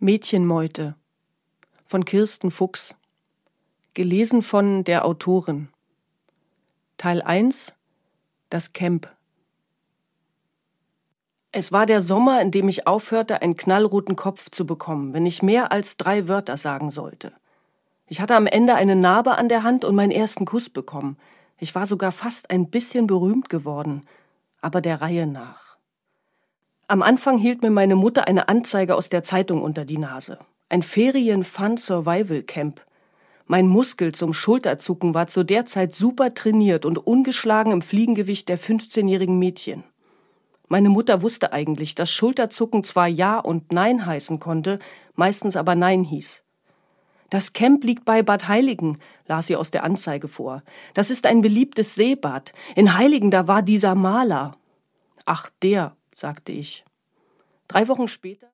Mädchenmeute von Kirsten Fuchs. Gelesen von der Autorin. Teil 1: Das Camp. Es war der Sommer, in dem ich aufhörte, einen knallroten Kopf zu bekommen, wenn ich mehr als 3 Wörter sagen sollte. Ich hatte am Ende eine Narbe an der Hand und meinen ersten Kuss bekommen. Ich war sogar fast ein bisschen berühmt geworden, aber der Reihe nach. Am Anfang hielt mir meine Mutter eine Anzeige aus der Zeitung unter die Nase. Ein Ferien-Fun-Survival-Camp. Mein Muskel zum Schulterzucken war zu der Zeit super trainiert und ungeschlagen im Fliegengewicht der 15-jährigen Mädchen. Meine Mutter wusste eigentlich, dass Schulterzucken zwar Ja und Nein heißen konnte, meistens aber Nein hieß. Das Camp liegt bei Bad Heiligen, las sie aus der Anzeige vor. Das ist ein beliebtes Seebad. In Heiligen, da war dieser Maler. Ach, der, sagte ich. 3 Wochen später